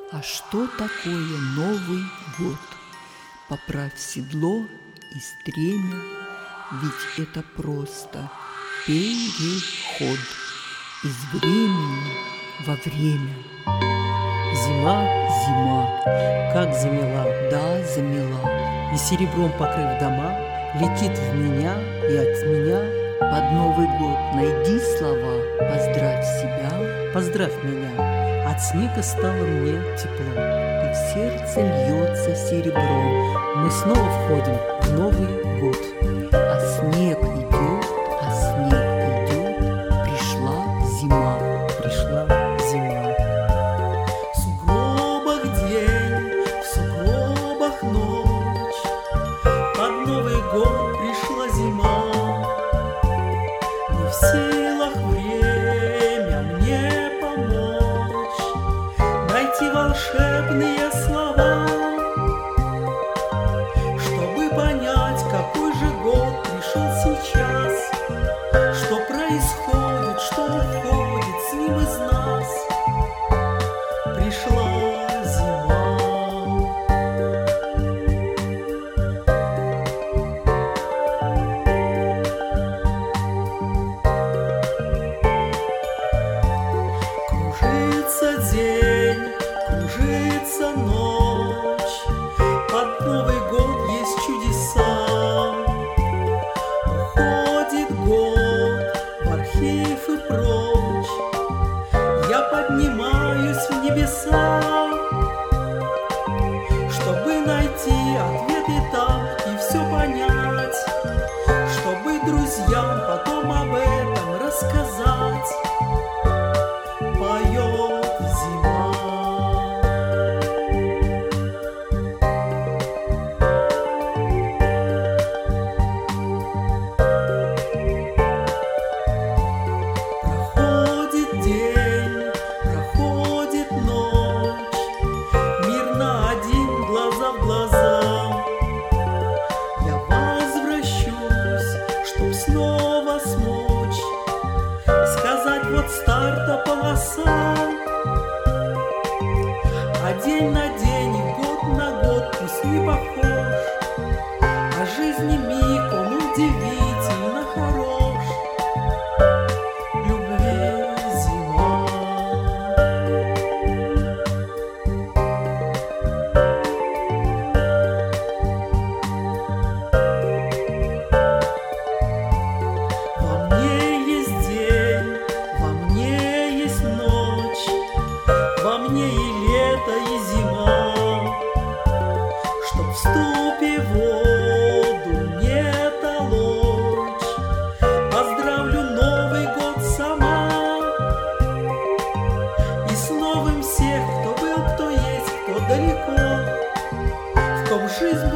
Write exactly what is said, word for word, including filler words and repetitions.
А что такое Новый год? Поправь седло и стремя, ведь это просто переход из времени во время. Зима, зима, как замела, Да, замела. и серебром покрыв дома, летит в меня и от меня. Под Новый год найди слова, поздравь себя, Поздравь меня, от снега стало мне тепло. и в сердце льется серебро. Мы снова входим в Новый год. А снег идет, а снег идет, пришла зима. Пришла зима. В сугробах день, в сугробах ночь, под Новый год пришла зима. Не в силах время мне помочь, найти волшебные слова, чтобы понять, какой же год пришел сейчас, что происходит, что уходит с ним из нас. Пришла зима. Кружится день, кружится ночь, под Новый год есть чудеса. Уходит год в архив и прочь, я поднимаюсь в небеса, чтобы найти ответы там и все понять, чтобы друзьям потом об этом рассказать. Поет зима. Проходит день, проходит ночь, мирно один, глаза в глаза. Я возвращусь, чтоб снова смочь сказать: вот старта полоса. А день на день и год на год пусть не похож, а жизни миг он удивительно хорош. Любви зима. Во мне есть день, во мне есть ночь, во мне и лето, и зима. Чтоб в ступе воду не толочь, поздравлю Новый год сама. И с новым всех, кто был, кто есть, кто далеко, в ком жизнь